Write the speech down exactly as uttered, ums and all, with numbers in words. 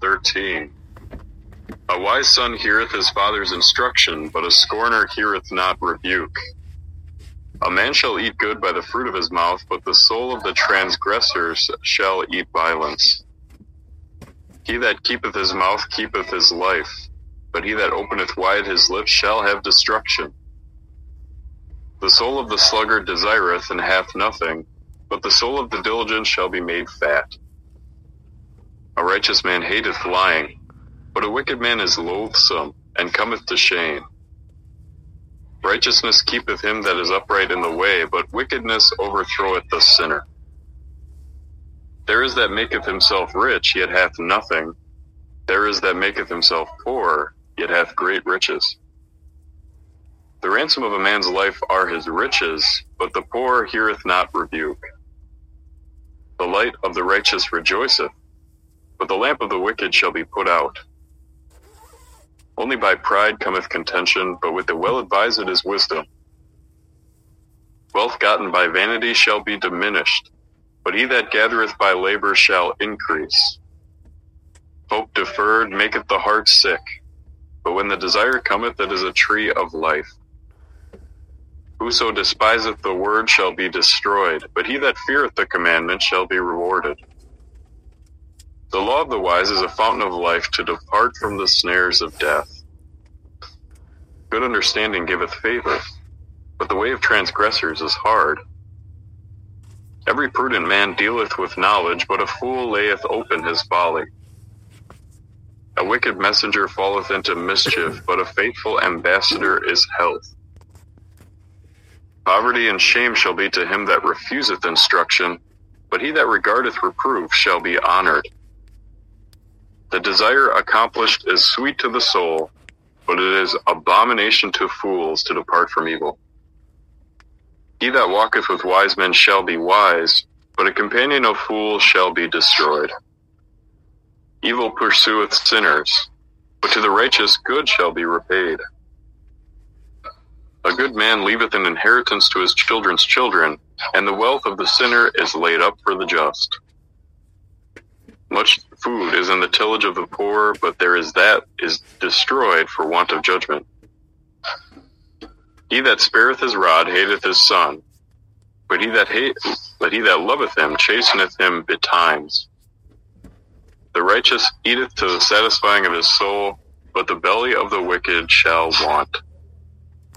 thirteen. A wise son heareth his father's instruction, but a scorner heareth not rebuke. A man shall eat good by the fruit of his mouth, but the soul of the transgressors shall eat violence. He that keepeth his mouth keepeth his life, but he that openeth wide his lips shall have destruction. The soul of the sluggard desireth and hath nothing, but the soul of the diligent shall be made fat. A righteous man hateth lying, but a wicked man is loathsome, and cometh to shame. Righteousness keepeth him that is upright in the way, but wickedness overthroweth the sinner. There is that maketh himself rich, yet hath nothing. There is that maketh himself poor, yet hath great riches. The ransom of a man's life are his riches, but the poor heareth not rebuke. The light of the righteous rejoiceth, but the lamp of the wicked shall be put out. Only by pride cometh contention, but with the well-advised is wisdom. Wealth gotten by vanity shall be diminished, but he that gathereth by labor shall increase. Hope deferred maketh the heart sick, but when the desire cometh, it is a tree of life. Whoso despiseth the word shall be destroyed, but he that feareth the commandment shall be rewarded. The law of the wise is a fountain of life, to depart from the snares of death. Good understanding giveth favor, but the way of transgressors is hard. Every prudent man dealeth with knowledge, but a fool layeth open his folly. A wicked messenger falleth into mischief, but a faithful ambassador is health. Poverty and shame shall be to him that refuseth instruction, but he that regardeth reproof shall be honored. The desire accomplished is sweet to the soul, but it is abomination to fools to depart from evil. He that walketh with wise men shall be wise, but a companion of fools shall be destroyed. Evil pursueth sinners, but to the righteous good shall be repaid. A good man leaveth an inheritance to his children's children, and the wealth of the sinner is laid up for the just. Much food is in the tillage of the poor, but there is that is destroyed for want of judgment. He that spareth his rod hateth his son, but he that hate, but he that loveth him chasteneth him betimes. The righteous eateth to the satisfying of his soul, but the belly of the wicked shall want.